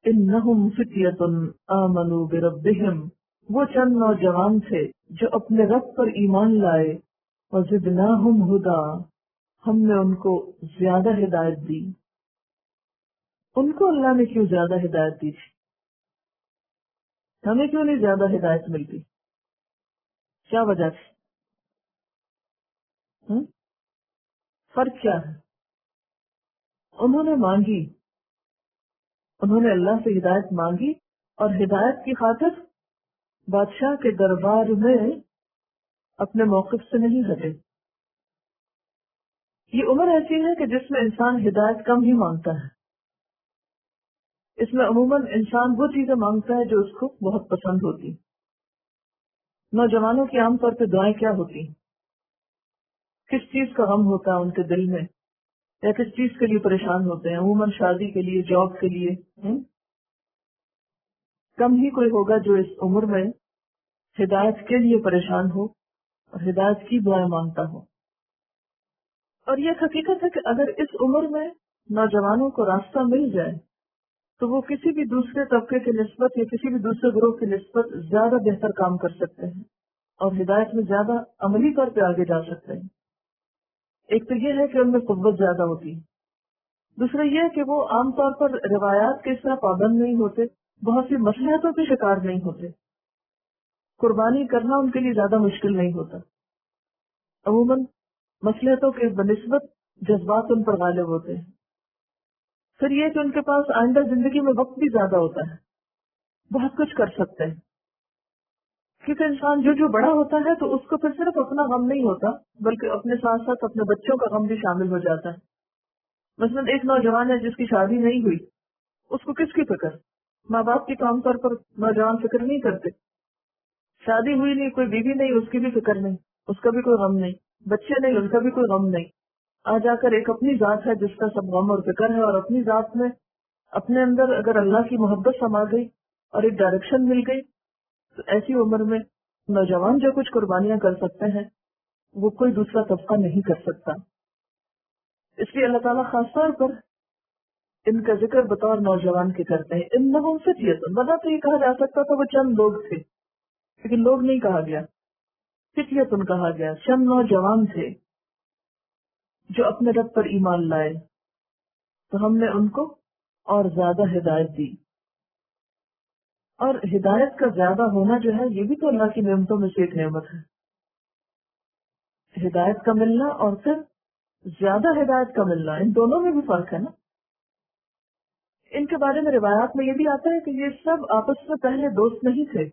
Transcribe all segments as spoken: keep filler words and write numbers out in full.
انہم فتیۃ آمنوا بربہم، وہ چند نوجوان تھے جو اپنے رب پر ایمان لائے، وزدناہم ہدا، ہم نے ان کو زیادہ ہدایت دی۔ ان کو اللہ نے کیوں زیادہ ہدایت دی تھی؟ ہمیں کیوں نہیں زیادہ ہدایت ملتی؟ کیا وجہ تھی؟ ہم؟ فرق کیا ہے؟ انہوں نے مانگی، انہوں نے اللہ سے ہدایت مانگی، اور ہدایت کی خاطر بادشاہ کے دربار میں اپنے موقف سے نہیں ہٹے۔ یہ عمر ایسی ہے کہ جس میں انسان ہدایت کم ہی مانگتا ہے۔ اس میں عموماً انسان وہ چیزیں مانگتا ہے جو اس کو بہت پسند ہوتی۔ نوجوانوں کی عام طور پہ دعائیں کیا ہوتی؟ کس چیز کا غم ہوتا ہے ان کے دل میں، یا کس چیز کے لیے پریشان ہوتے ہیں؟ عموماً شادی کے لیے، جاب کے لیے۔ ہم؟ کم ہی کوئی ہوگا جو اس عمر میں ہدایت کے لیے پریشان ہو اور ہدایت کی دعائیں مانگتا ہو۔ اور یہ حقیقت ہے کہ اگر اس عمر میں نوجوانوں کو راستہ مل جائے تو وہ کسی بھی دوسرے طبقے کی نسبت یا کسی بھی دوسرے گروہ کی نسبت زیادہ بہتر کام کر سکتے ہیں اور ہدایت میں زیادہ عملی طور پہ آگے جا سکتے ہیں۔ ایک تو یہ ہے کہ ان میں قوت زیادہ ہوتی ہے، دوسرا یہ کہ وہ عام طور پر روایات کے اس طرح پابند نہیں ہوتے، بہت سی مصلحتوں کے شکار نہیں ہوتے، قربانی کرنا ان کے لیے زیادہ مشکل نہیں ہوتا۔ عموماً مصلحتوں کے بنسبت جذبات ان پر غالب ہوتے ہیں۔ پھر یہ کہ ان کے پاس آئندہ زندگی میں وقت بھی زیادہ ہوتا ہے، بہت کچھ کر سکتے ہیں، کیونکہ انسان جو جو بڑا ہوتا ہے تو اس کو پھر صرف اپنا غم نہیں ہوتا بلکہ اپنے ساتھ ساتھ اپنے بچوں کا غم بھی شامل ہو جاتا ہے۔ مثلا ایک نوجوان ہے جس کی شادی نہیں ہوئی، اس کو کس کی فکر؟ ماں باپ کی عام طور پر نوجوان فکر نہیں کرتے۔ شادی ہوئی نہیں، کوئی بیوی نہیں، اس کی بھی فکر نہیں، اس کا بھی کوئی غم نہیں، بچے نہیں، ان کا بھی کوئی غم نہیں۔ آ جا کر ایک اپنی ذات ہے جس کا سب غم اور فکر ہے، اور اپنی ذات میں اپنے اندر اگر اللہ کی محبت سما گئی اور ایک ڈائریکشن مل گئی تو ایسی عمر میں نوجوان جو کچھ قربانیاں کر سکتے ہیں وہ کوئی دوسرا طبقہ نہیں کر سکتا۔ اس لیے اللہ تعالیٰ خاص طور پر ان کا ذکر بطور نوجوان کے کرتے ہیں۔ انہم فتیۃ، بنا تو یہ کہا جا سکتا تھا وہ چند لوگ تھے، لیکن لوگ نہیں کہا گیا، فتیۃ کہا گیا، چند نوجوان تھے جو اپنے رب پر ایمان لائے تو ہم نے ان کو اور زیادہ ہدایت دی۔ اور ہدایت کا زیادہ ہونا جو ہے یہ بھی تو اللہ کی نعمتوں میں سے ایک نعمت ہے۔ ہدایت کا ملنا اور پھر زیادہ ہدایت کا ملنا، ان دونوں میں بھی فرق ہے نا۔ ان کے بارے میں روایات میں یہ بھی آتا ہے کہ یہ سب آپس میں پہلے دوست نہیں تھے،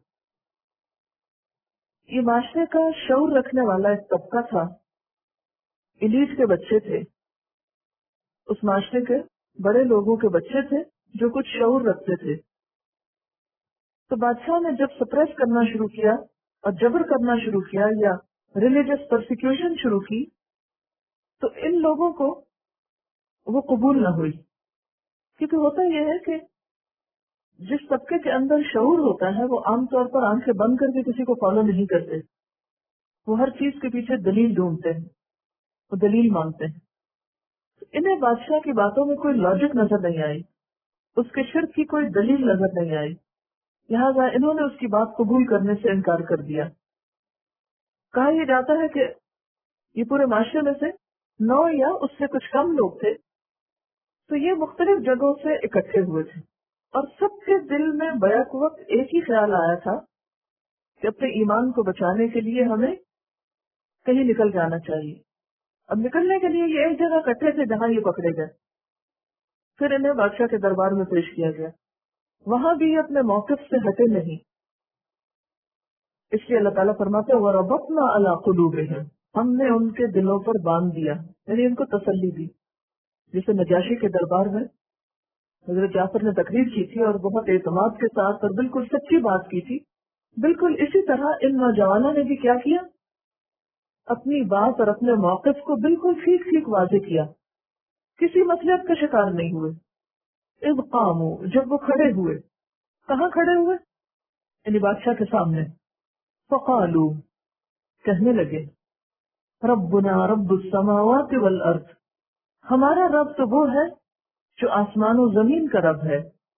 یہ معاشرے کا شعور رکھنے والا ایک طبقہ تھا، ایلیٹ کے بچے تھے، اس معاشرے کے بڑے لوگوں کے بچے تھے جو کچھ شعور رکھتے تھے۔ تو بادشاہ نے جب سپریس کرنا شروع کیا اور جبر کرنا شروع کیا یا ریلیجس پرسیکیوشن شروع کی تو ان لوگوں کو وہ قبول نہ ہوئی، کیونکہ ہوتا یہ ہے کہ جس طبقے کے اندر شعور ہوتا ہے وہ عام طور پر آنکھیں بند کر کے کسی کو فالو نہیں کرتے، وہ ہر چیز کے پیچھے دلیل ڈھونڈتے ہیں، وہ دلیل مانگتے ہیں۔ انہیں بادشاہ کی باتوں میں کوئی لاجک نظر نہیں آئی، اس کے شرک کی کوئی دلیل نظر نہیں آئی، لہذا انہوں نے اس کی بات قبول کرنے سے انکار کر دیا۔ کہا یہ جاتا ہے کہ یہ پورے معاشرے میں سے نو یا اس سے کچھ کم لوگ تھے، تو یہ مختلف جگہوں سے اکٹھے ہوئے تھے اور سب کے دل میں بیک وقت ایک ہی خیال آیا تھا کہ اپنے ایمان کو بچانے کے لیے ہمیں کہیں نکل جانا چاہیے۔ اب نکلنے کے لیے یہ ایک جگہ اکٹھے تھے جہاں یہ پکڑے گئے، پھر انہیں بادشاہ کے دربار میں پیش کیا گیا، وہاں بھی یہ اپنے موقف سے ہٹے نہیں۔ اس لیے اللہ تعالیٰ فرماتے ہیں وَرَبَطْنَا عَلَىٰ قُلُوبِهِمْ، ہم نے ان کے دلوں پر باندھ دیا، یعنی ان کو تسلی دی۔ جسے نجاشی کے دربار میں حضرت جعفر نے تقریر کی تھی اور بہت اعتماد کے ساتھ اور بالکل سچی بات کی تھی، بالکل اسی طرح ان نوجوانوں نے بھی کیا کیا، اپنی بات اور اپنے موقف کو بالکل ٹھیک ٹھیک واضح کیا، کسی مصلحت کا شکار نہیں ہوئے۔ اذ قاموا، جب وہ کھڑے ہوئے، کہاں کھڑے ہوئے؟ یعنی بادشاہ کے سامنے۔ فقالوا، کہنے لگے، ربنا رب السماوات والارض، ہمارا رب تو وہ ہے جو آسمان و زمین کا رب ہے،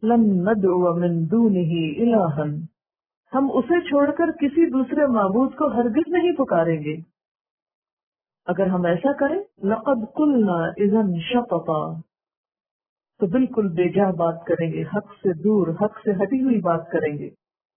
لن ندعو من دونه الہا، ہم اسے چھوڑ کر کسی دوسرے معبود کو ہرگز نہیں پکاریں گے۔ اگر ہم ایسا کریں لقد قلنا اذا شططا، تو بالکل بے جا بات کریں گے، حق سے دور، حق سے ہٹی ہوئی بات کریں گے۔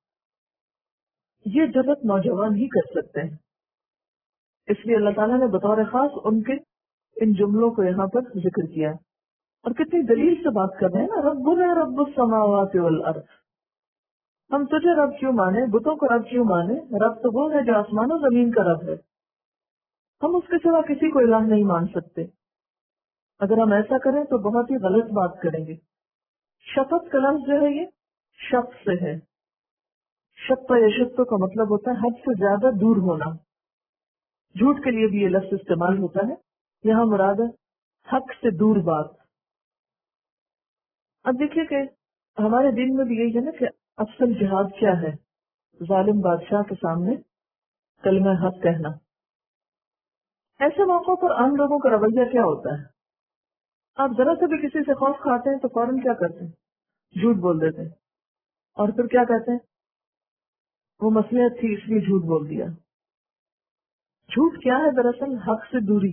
یہ جرات نوجوان ہی کر سکتے ہیں، اس لیے اللہ تعالیٰ نے بطور خاص ان کے ان جملوں کو یہاں پر ذکر کیا۔ اور کتنی دلیل سے بات کر رہے ہیں نا، ربنا رب السماوات والارض، ہم تجھے رب کیوں مانے، بتوں کو رب کیوں مانے؟ رب تو وہ ہے جو آسمان و زمین کا رب ہے، ہم اس کے سوا کسی کو الہ نہیں مان سکتے۔ اگر ہم ایسا کریں تو بہت ہی غلط بات کریں گے۔ شفت کا لفظ جو ہے یہ شف سے ہے، شف یشف کا مطلب ہوتا ہے حد سے زیادہ دور ہونا، جھوٹ کے لیے بھی یہ لفظ استعمال ہوتا ہے، یہاں مراد ہے حق سے دور بات۔ اب دیکھیے کہ ہمارے دین میں بھی یہی ہے نا کہ افضل جہاد کیا ہے؟ ظالم بادشاہ کے سامنے کلمہ حق کہنا۔ ایسے موقعوں پر عام لوگوں کا رویہ کیا ہوتا ہے؟ آپ ذرا سے بھی کسی سے خوف کھاتے ہیں تو فوراً کیا کرتے ہیں؟ جھوٹ بول دیتے ہیں، اور پھر کیا کہتے ہیں؟ وہ مصلحت تھی اس لیے جھوٹ بول دیا۔ جھوٹ کیا ہے دراصل؟ حق سے دوری۔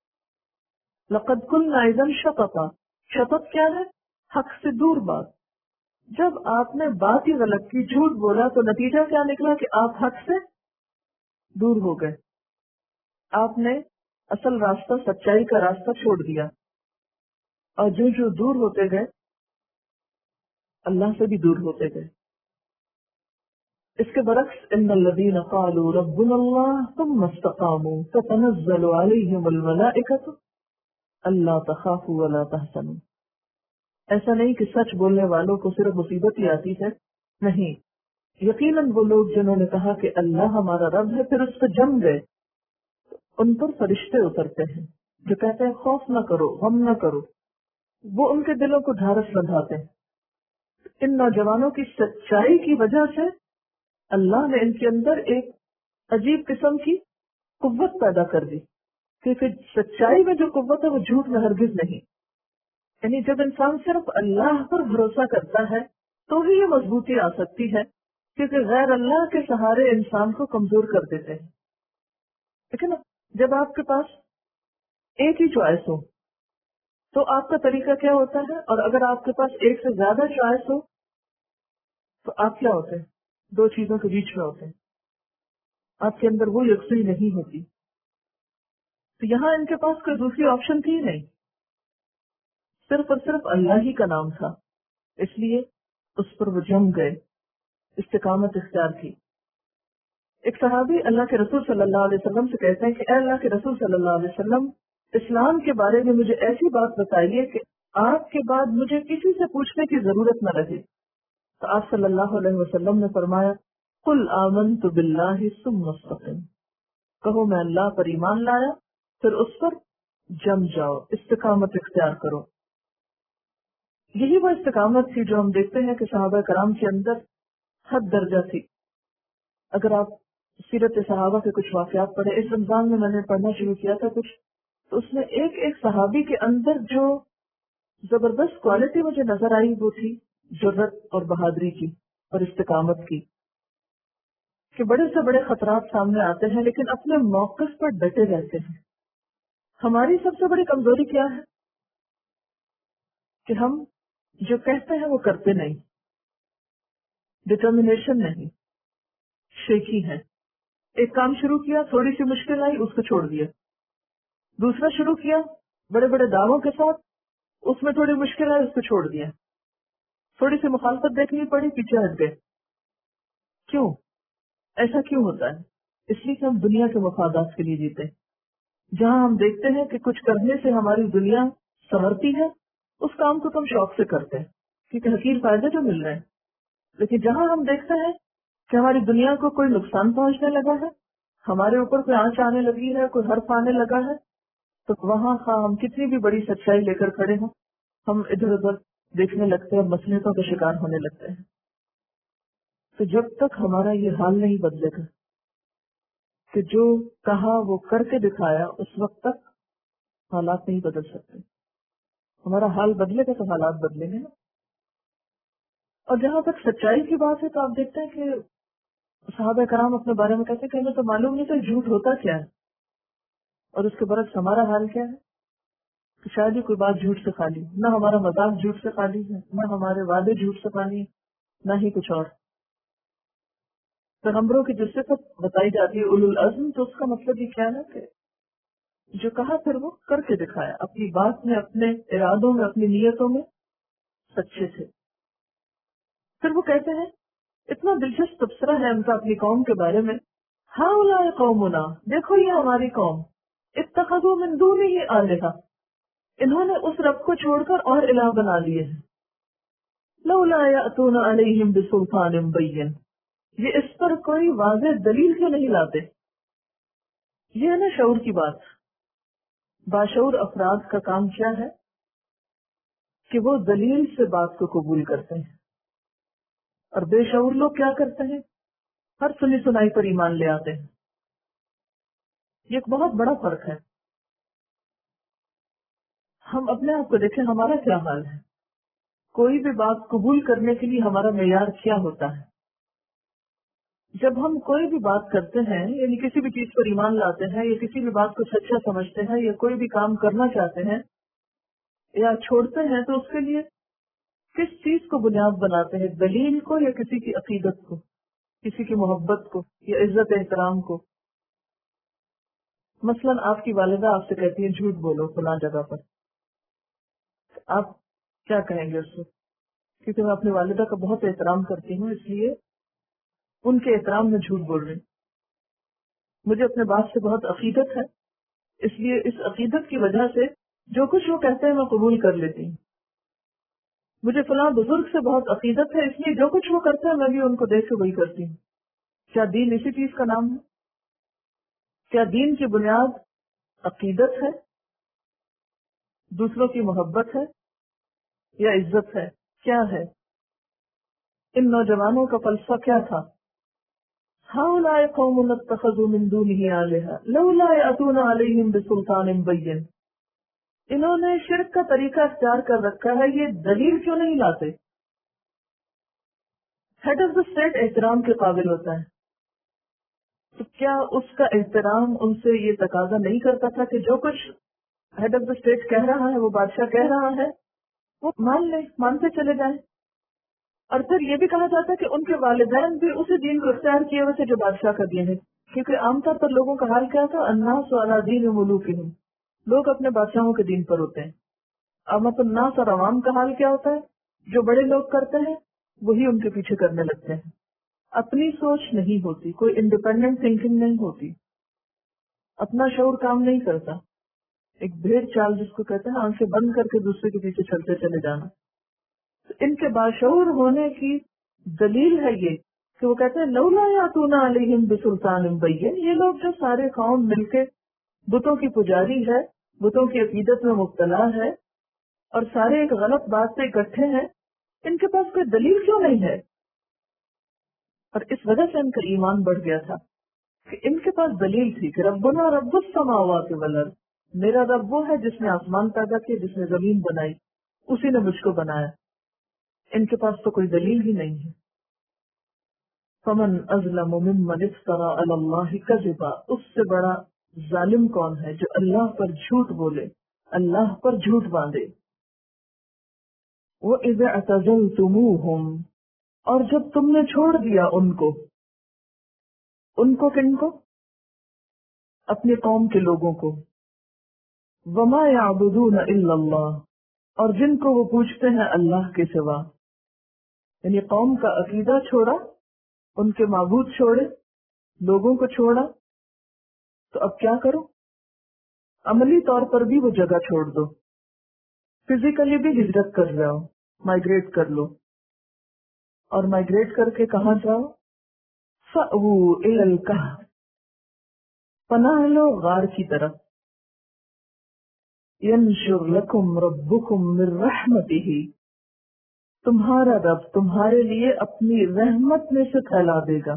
لقد قلنا اذا شططا، شطط کیا ہے؟ حق سے دور بات۔ جب آپ نے بات ہی غلط کی، جھوٹ بولا، تو نتیجہ کیا نکلا کہ آپ حق سے دور ہو گئے، آپ نے اصل راستہ، سچائی کا راستہ چھوڑ دیا، اور جو جو دور ہوتے گئے اللہ سے بھی دور ہوتے گئے۔ اس کے برعکس ان الذین قالوا ربنا اللہ ثم استقاموا تتنزل علیہم الملائکۃ الا تخافوا ولا تحزنوا۔ ایسا نہیں کہ سچ بولنے والوں کو صرف مصیبت ہی آتی ہے، نہیں، یقیناً وہ لوگ جنہوں نے کہا کہ اللہ ہمارا رب ہے پھر اس پہ جم گئے، ان پر فرشتے اترتے ہیں جو کہتے ہیں خوف نہ کرو، غم نہ کرو، وہ ان کے دلوں کو ڈھارس بندھاتے ہیں۔ ان نوجوانوں کی سچائی کی وجہ سے اللہ نے ان کے اندر ایک عجیب قسم کی قوت پیدا کر دی، کیونکہ سچائی میں جو قوت ہے وہ جھوٹ میں ہرگز نہیں۔ یعنی جب انسان صرف اللہ پر بھروسہ کرتا ہے تو ہی یہ مضبوطی آ سکتی ہے، کیونکہ غیر اللہ کے سہارے انسان کو کمزور کر دیتے ہیں۔ لیکن جب آپ کے پاس ایک ہی چوائس ہو تو آپ کا طریقہ کیا ہوتا ہے؟ اور اگر آپ کے پاس ایک سے زیادہ چوائس ہو تو آپ کیا ہوتے ہیں؟ دو چیزوں کے بیچ میں ہوتے ہیں، آپ کے اندر وہ یکسوئی نہیں ہوتی۔ تو یہاں ان کے پاس کوئی دوسری آپشن تھی نہیں، صرف اور صرف اللہ ہی کا نام تھا، اس لیے اس پر وہ جم گئے، استقامت اختیار کی۔ ایک صحابی اللہ کے رسول صلی اللہ علیہ وسلم سے کہتے ہیں کہ اے اللہ کے رسول صلی اللہ علیہ وسلم، اسلام کے بارے میں مجھے ایسی بات بتائیے کہ آپ کے بعد مجھے کسی سے پوچھنے کی ضرورت نہ رہے۔ تو آپ صلی اللہ علیہ وسلم نے فرمایا قل آمنت باللہ ثم استقم، کہو میں اللہ پر ایمان لایا پھر اس پر جم جاؤ، استقامت اختیار کرو۔ یہی وہ استقامت تھی جو ہم دیکھتے ہیں کہ صحابہ کرام کے اندر حد درجہ تھی۔ اگر آپ سیرت صحابہ کے کچھ واقعات پڑھیں، اس رمضان میں میں نے پڑھنا شروع کیا تھا کچھ، تو اس میں ایک ایک صحابی کے اندر جو زبردست کوالٹی مجھے نظر آئی وہ تھی جرت اور بہادری کی اور استقامت کی، کہ بڑے سے بڑے خطرات سامنے آتے ہیں لیکن اپنے موقف پر ڈٹے رہتے ہیں۔ ہماری سب سے بڑی کمزوری کیا ہے؟ کہ ہم جو کہتے ہیں وہ کرتے نہیں، ڈٹرمنیشن نہیں، شیکی ہے۔ ایک کام شروع کیا، تھوڑی سی مشکل آئی، اس کو چھوڑ دیا، دوسرا شروع کیا بڑے بڑے دعووں کے ساتھ، اس میں تھوڑی مشکل آئی، اس کو چھوڑ دیا، تھوڑی سی مخالفت دیکھنی پڑی، پیچھے ہٹ گئے۔ کیوں ایسا کیوں ہوتا ہے؟ اس لیے کہ ہم دنیا کے مفادات کے لیے جیتے ہیں۔ جہاں ہم دیکھتے ہیں کہ کچھ کرنے سے ہماری دنیا سنورتی ہے، اس کام کو تو ہم شوق سے کرتے ہیں کیونکہ حقیر فائدے جو مل رہے ہیں، لیکن جہاں ہم دیکھتے ہیں کہ ہماری دنیا کو کوئی نقصان پہنچنے لگا ہے، ہمارے اوپر کوئی آنچ آنے لگی ہے، کوئی حرف آنے لگا ہے، تو وہاں خواہ ہم کتنی بھی بڑی سچائی لے کر کھڑے ہوں، ہم ادھر ادھر دیکھنے لگتے ہیں، مصلحتوں کا شکار ہونے لگتے ہیں۔ تو جب تک ہمارا یہ حال نہیں بدلے گا کہ جو کہا وہ کر کے دکھایا، اس وقت تک حالات نہیں بدل سکتے۔ ہمارا حال بدلے گا تو حالات بدلیں گے نا۔ اور جہاں تک سچائی کی بات ہے تو آپ دیکھتے ہیں کہ صحابہ کرام اپنے بارے میں کہتے ہیں کہ ہمیں تو معلوم نہیں کہ جھوٹ ہوتا کیا ہے، اور اس کے برعکس ہمارا حال کیا ہے کہ شاید ہی کوئی بات جھوٹ سے خالی، نہ ہمارا مذاق جھوٹ سے خالی ہے، نہ ہمارے وعدے جھوٹ سے خالی ہیں، نہ ہی کچھ اور۔ پیغمبروں کی جس صفت بتائی جاتی ہے اولو العزم، تو اس کا مطلب یہ کیا ہے کہ جو کہا پھر وہ کر کے دکھایا، اپنی بات میں، اپنے ارادوں میں، اپنی نیتوں میں سچے تھے۔ پھر وہ کہتے ہیں، اتنا دلچسپ تبصرہ ہے ان کا اپنی قوم کے بارے میں، ہؤلاء قومنا، دیکھو یہ ہماری قوم، اتخذوا من دونہ آلہۃ، انہوں نے اس رب کو چھوڑ کر اور الہ بنا لیے ہیں، لولا یأتون علیہم بسلطان بین، یہ اس پر کوئی واضح دلیل کیوں نہیں لاتے؟ یہ ہے نا شعور کی بات۔ باشعور افراد کا کام کیا ہے کہ وہ دلیل سے بات کو قبول کرتے ہیں، اور بے شعور لوگ کیا کرتے ہیں؟ ہر سنی سنائی پر ایمان لے آتے ہیں۔ یہ ایک بہت بڑا فرق ہے۔ ہم اپنے آپ کو دیکھیں، ہمارا کیا حال ہے؟ کوئی بھی بات قبول کرنے کے لیے ہمارا معیار کیا ہوتا ہے؟ جب ہم کوئی بھی بات کرتے ہیں، یعنی کسی بھی چیز پر ایمان لاتے ہیں، یا کسی بھی بات کو سچا سمجھتے ہیں، یا کوئی بھی کام کرنا چاہتے ہیں یا چھوڑتے ہیں، تو اس کے لیے کس چیز کو بنیاد بناتے ہیں؟ دلیل کو، یا کسی کی عقیدت کو، کسی کی محبت کو، یا عزت احترام کو؟ مثلاً آپ کی والدہ آپ سے کہتی ہے جھوٹ بولو فلاں جگہ پر، آپ کیا کہیں گے اس کو؟ کیونکہ میں اپنی والدہ کا بہت احترام کرتی ہوں، اس لیے ان کے احترام میں جھوٹ بول رہی ہوں، مجھے اپنے باپ سے بہت عقیدت ہے، اس لیے اس عقیدت کی وجہ سے جو کچھ وہ کہتے ہیں میں قبول کر لیتی ہوں، مجھے فلاں بزرگ سے بہت عقیدت ہے، اس لیے جو کچھ وہ کرتے ہیں میں بھی ان کو دیکھ کے وہی کرتی ہوں۔ کیا دین اسی چیز کا نام ہے؟ کیا دین کی بنیاد عقیدت ہے، دوسروں کی محبت ہے، یا عزت ہے؟ کیا ہے؟ ان نوجوانوں کا فلسفہ کیا تھا؟ ہؤلاء قوم اتخذوا من دونہ آلہۃ لولا یأتون علیہم بسلطان بین، انہوں نے شرک کا طریقہ اختیار کر رکھا ہے، یہ دلیل کیوں نہیں لاتے؟ ہیڈ آف دا اسٹیٹ احترام کے قابل ہوتا ہے، تو کیا اس کا احترام ان سے یہ تقاضا نہیں کرتا تھا کہ جو کچھ ہیڈ آف دا اسٹیٹ کہہ رہا ہے، وہ بادشاہ کہہ رہا ہے، وہ مان لیں، مانتے چلے جائیں؟ اور پھر یہ بھی کہا جاتا ہے کہ ان کے والدین بھی اسی دین کو اختیار کیے ہوئے تھے جو بادشاہ کا دین ہے، کیونکہ عام طور پر لوگوں کا حال کیا تھا؟ الناس علی دین ملوکہم، لوگ اپنے بادشاہوں کے دین پر ہوتے ہیں۔ اب مطلب الناس اور عوام کا حال کیا ہوتا ہے؟ جو بڑے لوگ کرتے ہیں وہی ان کے پیچھے کرنے لگتے ہیں، اپنی سوچ نہیں ہوتی، کوئی انڈیپینڈنٹ تھنکنگ نہیں ہوتی، اپنا شعور کام نہیں کرتا، ایک بھیڑ چال جس کو کہتے ہیں، آنکھیں بند کر کے دوسرے کے پیچھے چلتے چلے جانا۔ تو ان کے باشعور ہونے کی دلیل ہے یہ کہ وہ کہتے ہیں لولا یاتون علیہم بسلطان بین، یہ لوگ جو سارے قوم مل کے بتوں کی پجاری ہے، بتوں کی عقیدت میں مبتلا ہے، اور سارے ایک غلط بات پہ اکٹھے ہیں، ان کے پاس کوئی دلیل کیوں نہیں ہے؟ اور اس وجہ سے ان کا ایمان بڑھ گیا تھا کہ ان کے پاس دلیل تھی کہ ربنا رب السماوات والارض، میرا رب وہ ہے جس نے آسمان پیدا کیے، جس نے زمین بنائی، اسی نے مجھ کو بنایا۔ ان کے پاس تو کوئی دلیل ہی نہیں ہے۔ فمن اظلم ممن افترى علی اللہ کذبا، اس سے بڑا ظالم کون ہے جو اللہ پر جھوٹ بولے، اللہ پر جھوٹ باندھے۔ وَإِذَا اعْتَزَلْتُمُوهُمْ، اور جب تم نے چھوڑ دیا ان کو، ان کو کن کو؟ اپنی قوم کے لوگوں کو۔ وَمَا يَعْبُدُونَ إِلَّا اللَّهِ، اور جن کو وہ پوچھتے ہیں اللہ کے سوا، یعنی قوم کا عقیدہ چھوڑا، ان کے معبود چھوڑے، لوگوں کو چھوڑا، تو اب کیا کرو؟ عملی طور پر بھی وہ جگہ چھوڑ دو، فزیکلی بھی ہجرت کر جاؤ، مائگریٹ کر لو، اور مائگریٹ کر کے کہاں جاؤ؟ فَأْوُوا إِلَى الْكَهْفِ، پناہ لو غار کی طرف، يَنشُرْ لَكُمْ رَبُّكُمْ مِنْ رَحْمَتِهِ، تمہارا رب تمہارے لیے اپنی رحمت میں سے پھیلا دے گا۔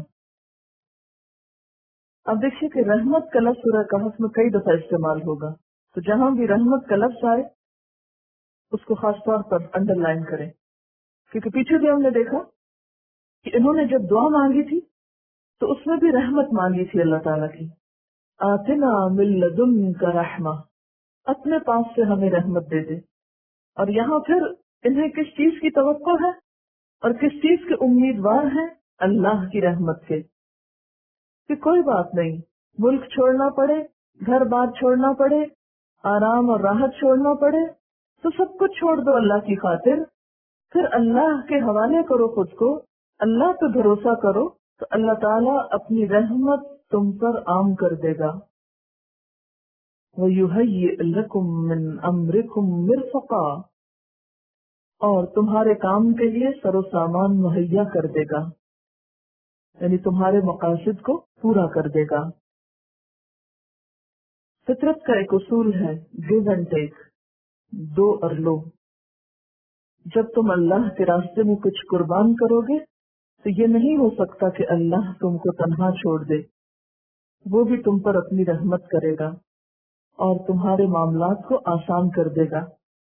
اب دیکھیے کہ رحمت کا لفظ سورہ کہف میں کئی دفعہ استعمال ہوگا، تو جہاں بھی رحمت کا لفظ آئے اس کو خاص طور پر انڈر لائن کریں کیونکہ پیچھے بھی ہم نے دیکھا کہ انہوں نے جب دعا مانگی تھی تو اس میں بھی رحمت مانگی تھی اللہ تعالیٰ کی، آتنا من لدنک رحمہ، اپنے پاس سے ہمیں رحمت دے دے. اور یہاں پھر انہیں کس چیز کی توقع ہے اور کس چیز کے امیدوار ہیں؟ اللہ کی رحمت سے، کہ کوئی بات نہیں، ملک چھوڑنا پڑے، گھر بار چھوڑنا پڑے، آرام اور راحت چھوڑنا پڑے، تو سب کچھ چھوڑ دو اللہ کی خاطر، پھر اللہ کے حوالے کرو خود کو، اللہ پہ بھروسہ کرو، تو اللہ تعالیٰ اپنی رحمت تم پر عام کر دے گا. وَيُهَيِّئْ لَكُم مِّنْ أَمْرِكُم مِّرْفَقًا، اور تمہارے کام کے لیے سر و سامان مہیا کر دے گا، یعنی تمہارے مقاصد کو پورا کر دے گا. فطرت کا ایک اصول ہے گیو اینڈ ٹیک، دو اور لو. جب تم اللہ کے راستے میں کچھ قربان کرو گے تو یہ نہیں ہو سکتا کہ اللہ تم کو تنہا چھوڑ دے، وہ بھی تم پر اپنی رحمت کرے گا اور تمہارے معاملات کو آسان کر دے گا.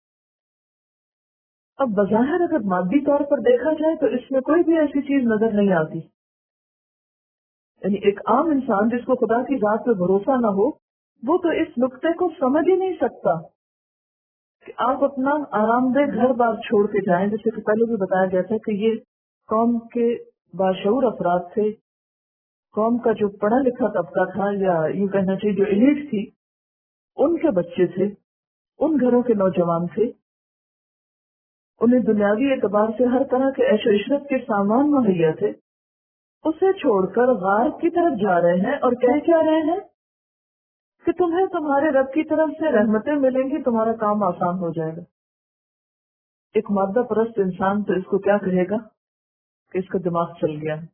اب بظاہر اگر مادی طور پر دیکھا جائے تو اس میں کوئی بھی ایسی چیز نظر نہیں آتی، یعنی ایک عام انسان جس کو خدا کی ذات پہ بھروسہ نہ ہو وہ تو اس نقطے کو سمجھ ہی نہیں سکتا کہ آپ اپنا آرام دہ گھر بار چھوڑ کے جائیں. جیسے کہ پہلے بھی بتایا گیا تھا کہ یہ قوم کے باشعور افراد تھے، قوم کا جو پڑھا لکھا طبقہ تھا، یا یوں کہنا چاہیے جو ایلیٹ تھی، ان کے بچے تھے، ان گھروں کے نوجوان تھے. انہیں دنیاوی اعتبار سے ہر طرح کے عیش و عشرت کے سامان مہیا تھے، اسے چھوڑ کر غار کی طرف جا رہے ہیں اور کہہ کیا رہے ہیں کہ تمہیں تمہارے رب کی طرف سے رحمتیں ملیں گی، تمہارا کام آسان ہو جائے گا. ایک مادہ پرست انسان تو اس کو کیا کہے گا کہ اس کا دماغ چل گیا ہے.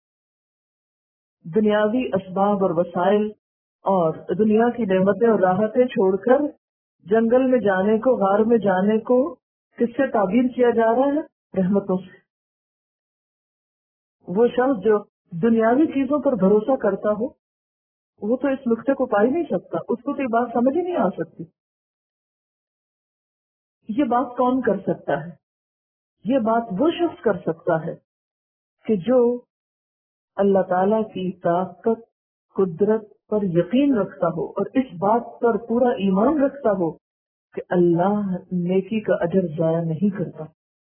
دنیاوی اسباب اور وسائل اور دنیا کی نعمتیں اور راحتیں چھوڑ کر جنگل میں جانے کو، غار میں جانے کو کس سے تعبیر کیا جا رہا ہے؟ رحمتوں سے. وہ شخص جو دنیاوی چیزوں پر بھروسہ کرتا ہو وہ تو اس نقطے کو پا ہی نہیں سکتا، اس کو تو یہ بات سمجھ ہی نہیں آ سکتی. یہ بات کون کر سکتا ہے؟ یہ بات وہ شخص کر سکتا ہے کہ جو اللہ تعالی کی طاقت، قدرت پر یقین رکھتا ہو اور اس بات پر پورا ایمان رکھتا ہو کہ اللہ نیکی کا اجر ضائع نہیں کرتا.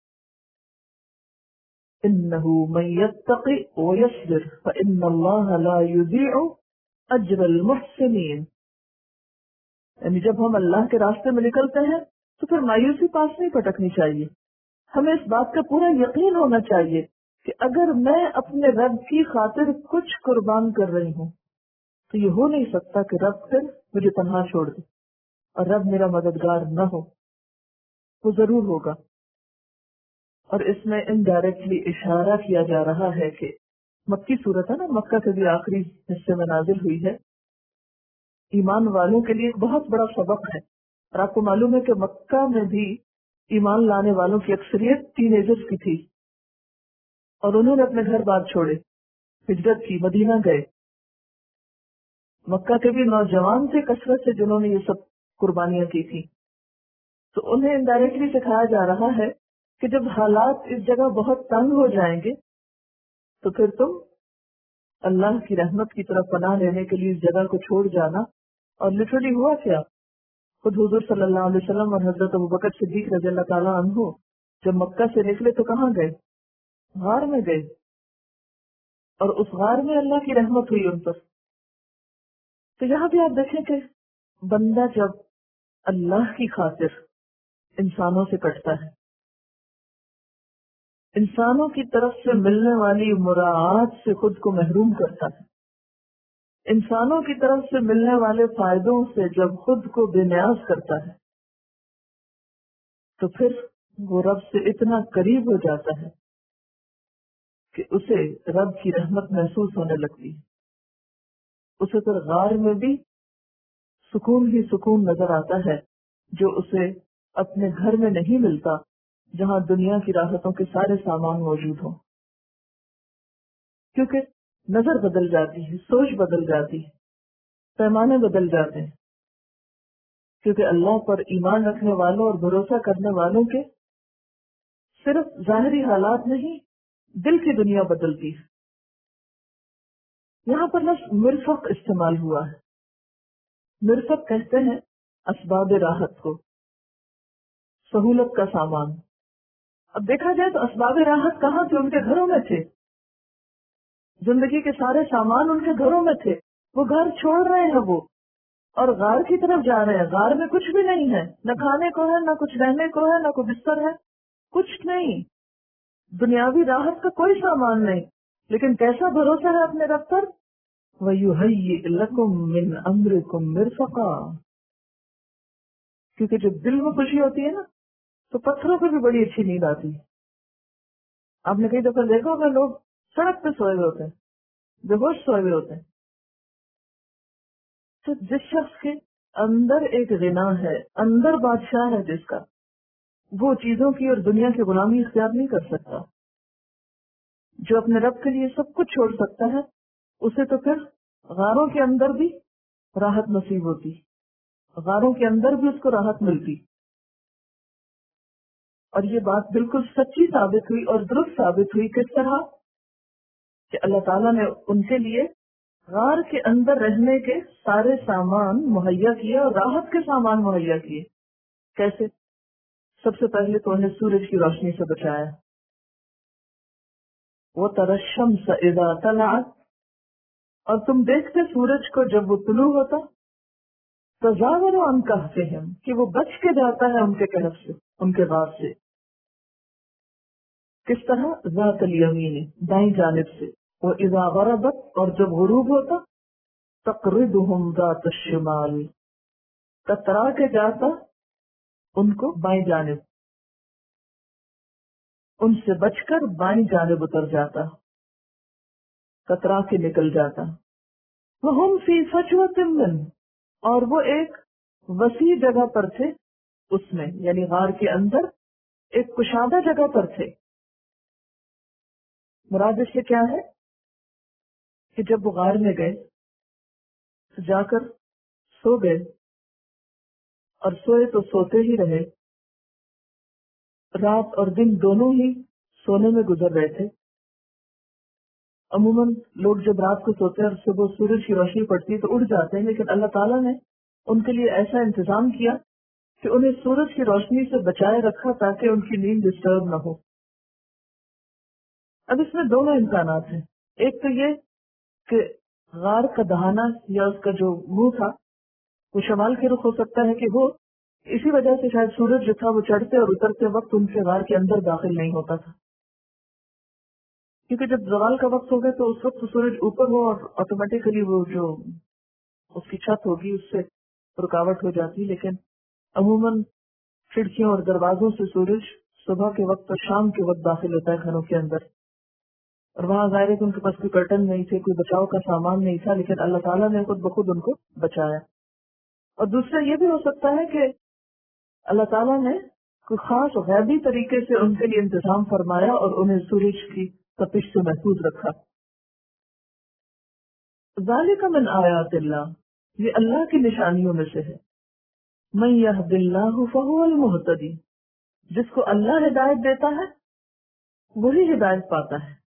انہ من یتق ویصبر فان اللہ لا یضیع اجر المحسنین. یعنی جب ہم اللہ کے راستے میں نکلتے ہیں تو پھر مایوسی پاس نہیں پٹکنی چاہیے. ہمیں اس بات کا پورا یقین ہونا چاہیے کہ اگر میں اپنے رب کی خاطر کچھ قربان کر رہی ہوں تو یہ ہو نہیں سکتا کہ رب پھر مجھے تنہا چھوڑ دے اور رب میرا مددگار نہ ہو. وہ ضرور ہوگا. اور اس میں انڈائریکٹلی اشارہ کیا جا رہا ہے کہ مکی صورت ہے نا، مکہ کے بھی آخری حصے میں نازل ہوئی ہے، ایمان والوں کے لیے ایک بہت بڑا سبق ہے. اور آپ کو معلوم ہے کہ مکہ میں بھی ایمان لانے والوں کی اکثریت ٹین ایجرز کی تھی اور انہوں نے اپنے گھر بار چھوڑے، ہجرت کی، مدینہ گئے. مکہ کے بھی نوجوان تھے کثرت سے جنہوں نے یہ سب قربانیاں کی تھی. تو انہیں انڈائریکٹلی سکھایا جا رہا ہے کہ جب حالات اس جگہ بہت تنگ ہو جائیں گے تو پھر تم اللہ کی رحمت کی طرف پناہ لینے کے لیے اس جگہ کو چھوڑ جانا. اور لٹرلی ہوا کیا، خود حضور صلی اللہ علیہ وسلم اور حضرت ابوبکر صدیق رضی اللہ تعالیٰ عنہ جب مکہ سے نکلے تو کہاں گئے؟ غار میں گئے. اور اس غار میں اللہ کی رحمت ہوئی ان پر. تو یہاں بھی آپ دیکھیں کہ بندہ جب اللہ کی خاطر انسانوں سے کٹتا ہے، انسانوں کی طرف سے ملنے والی مراعات سے خود کو محروم کرتا ہے، انسانوں کی طرف سے ملنے والے فائدوں سے جب خود کو بے نیاز کرتا ہے تو پھر وہ رب سے اتنا قریب ہو جاتا ہے کہ اسے رب کی رحمت محسوس ہونے لگتی ہے. اسے پھر غار میں بھی سکون ہی سکون نظر آتا ہے جو اسے اپنے گھر میں نہیں ملتا، جہاں دنیا کی راحتوں کے سارے سامان موجود ہوں. کیونکہ نظر بدل جاتی ہے، سوچ بدل جاتی ہے، پیمانے بدل جاتے ہیں. کیونکہ اللہ پر ایمان رکھنے والوں اور بھروسہ کرنے والوں کے صرف ظاہری حالات نہیں، دل کی دنیا بدلتی ہے۔ یہاں پر لفظ مرفق استعمال ہوا ہے۔ مرفق کہتے ہیں اسباب راحت کو، سہولت کا سامان۔ اب دیکھا جائے تو اسباب راحت کہاں تھے؟ ان کے گھروں میں تھے، زندگی کے سارے سامان ان کے گھروں میں تھے۔ وہ گھر چھوڑ رہے ہیں وہ اور غار کی طرف جا رہے ہیں۔ غار میں کچھ بھی نہیں ہے، نہ کھانے کو ہے، نہ کچھ رہنے کو ہے، نہ کوئی بستر ہے، کچھ نہیں، دنیاوی راحت کا کوئی سامان نہیں۔ لیکن کیسا بھروسہ ہے اپنے رب پر؟ وَيُهَيِّئْ لَكُم مِّنْ أَمْرِكُم مِّرْفَقًا، کیونکہ جب دل میں خوشی ہوتی ہے نا تو پتھروں پہ بھی بڑی اچھی نیند آتی ہے۔ آپ نے کئی دفعہ دیکھا ہوگا لوگ سڑک پہ سوئے ہوئے ہوتے ہیں، بے ہوش سوئے ہوئے ہوتے ہیں، تو جس شخص کے اندر ایک غنا ہے، اندر بادشاہ ہے جس کا، وہ چیزوں کی اور دنیا کی غلامی اختیار نہیں کر سکتا۔ جو اپنے رب کے لیے سب کچھ چھوڑ سکتا ہے اسے تو پھر غاروں کے اندر بھی راحت نصیب ہوتی، غاروں کے اندر بھی اس کو راحت ملتی۔ اور یہ بات بالکل سچی ثابت ہوئی اور درست ثابت ہوئی۔ کس طرح کہ اللہ تعالیٰ نے ان کے لیے غار کے اندر رہنے کے سارے سامان مہیا کیے اور راحت کے سامان مہیا کیے۔ کیسے؟ سب سے پہلے تو انہیں سورج کی روشنی سے بچایا۔ وَتَرَى الشَّمْسَ إِذَا طَلَعَتْ، اور تم دیکھتے سورج کو جب وہ طلوع ہوتا، تَزَاوَرُ عَنْ كَهْفِهِمْ، کہ وہ بچ کے جاتا ہے ان کے کہف سے، ان کے غار سے۔ کس طرح؟ ذات الیمین، دائیں جانب سے۔ وَإِذَا غَرَبَتْ، اور جب غروب ہوتا، تَقْرِضُهُمْ ذات الشِّمَالِ، کترا کے جاتا ان کو بائیں جانب، ان سے بچ کر بائیں جانب اتر جاتا، کترا کے نکل جاتا۔ وَهُمْ فِي فَجْوَةٍ مِّنْهُ، اور وہ ایک وسیع جگہ پر تھے، اس میں یعنی غار کے اندر ایک کشادہ جگہ پر تھے۔ مراد اس سے کیا ہے کہ جب وہ غار میں گئے تو جا کر سو گئے، اور سوئے تو سوتے ہی رہے، رات اور دن دونوں ہی سونے میں گزر رہے تھے۔ عموماً لوگ جب رات کو سوتے ہیں اور صبح سورج کی روشنی پڑتی ہے تو اٹھ جاتے ہیں، لیکن اللہ تعالیٰ نے ان کے لیے ایسا انتظام کیا کہ انہیں سورج کی روشنی سے بچائے رکھا تاکہ ان کی نیند ڈسٹرب نہ ہو۔ اب اس میں دونوں امکانات ہیں۔ ایک تو یہ کہ غار کا دہانہ یا اس کا جو منہ تھا وہ شمال کی رخ ہو سکتا ہے کہ وہ اسی وجہ سے شاید سورج جو تھا وہ چڑھتے اور اترتے وقت ان کے غار کے اندر داخل نہیں ہوتا تھا، کیونکہ جب زوال کا وقت ہوگا تو اس وقت سورج اوپر ہو اور آٹومیٹیکلی وہ جو اس کی چھت ہوگی اس سے رکاوٹ ہو جاتی۔ لیکن عموماً کھڑکیوں اور دروازوں سے سورج صبح کے وقت اور شام کے وقت داخل ہوتا ہے گھروں کے اندر، اور وہاں ظاہر ہے کہ ان کے پاس کوئی کرٹن نہیں تھے، کوئی بچاؤ کا سامان نہیں تھا، لیکن اللہ تعالیٰ نے خود بخود ان کو بچایا۔ اور دوسرا یہ بھی ہو سکتا ہے کہ اللہ تعالیٰ نے کوئی خاص غیبی طریقے سے ان کے لیے انتظام فرمایا اور انہیں سورج کی تپش سے محفوظ رکھا۔ ذالک من آیات اللہ، یہ اللہ کی نشانیوں میں سے ہے۔ من یہد اللہ فہو المہتدی، جس کو اللہ ہدایت دیتا ہے وہی ہدایت پاتا ہے۔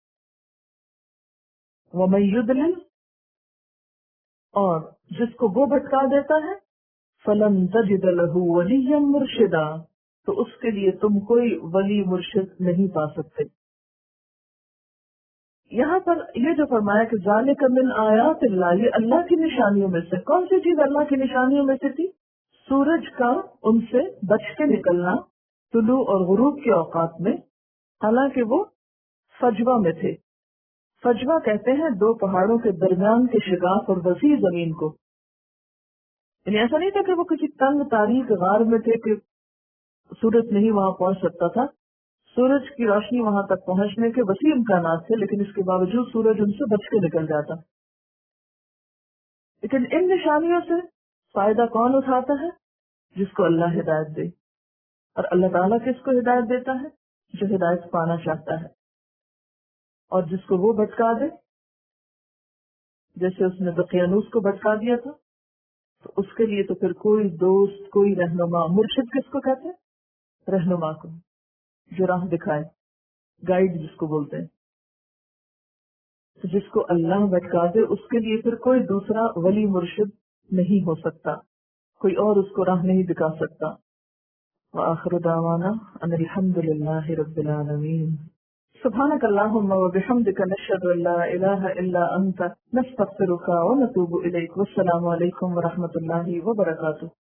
ومن یضلل، اور جس کو وہ بھٹکا دیتا ہے، فلن تجد له ولیا مرشدا، تو اس کے لیے تم کوئی ولی مرشد نہیں پا سکتے۔ یہاں پر یہ جو فرمایا کہ ذالک من آیات اللہ، یہ اللہ کی نشانیوں میں سے، کون سی چیز اللہ کی نشانیوں میں سے تھی؟ سورج کا ان سے بچ کے نکلنا طلوع اور غروب کے اوقات میں، حالانکہ وہ فجوہ میں تھے۔ فجوہ کہتے ہیں دو پہاڑوں کے درمیان کے شگاف اور وسیع زمین کو، یعنی ایسا نہیں تھا کہ وہ کسی تنگ تاریخ غار میں تھے کہ سورج نہیں وہاں پہنچ سکتا تھا، سورج کی روشنی وہاں تک پہنچنے کے وسیع امکانات تھے، لیکن اس کے باوجود سورج ان سے بچ کے نکل جاتا۔ لیکن ان نشانیوں سے فائدہ کون اٹھاتا ہے؟ جس کو اللہ ہدایت دے، اور اللہ تعالیٰ کس کو ہدایت دیتا ہے؟ جو ہدایت پانا چاہتا ہے، اور جس کو وہ بھٹکا دے، جیسے اس نے دقیانوس کو بھٹکا دیا تھا، تو اس کے لیے تو پھر کوئی دوست، کوئی رہنما، مرشد کس کو کہتے ہیں؟ رہنما کو، جو راہ دکھائے، گائیڈ جس کو بولتے ہیں. تو جس کو اللہ بھٹکا دے اس کے لیے پھر کوئی دوسرا ولی مرشد نہیں ہو سکتا، کوئی اور اس کو راہ نہیں دکھا سکتا. وآخر دعوانا ان الحمد للہ رب العالمین. سبحانک اللہم وبحمدک نشہد ان لا الہ الا انت نستغفرک ونتوب الیک. والسلام علیکم ورحمۃ اللہ وبرکاتہ.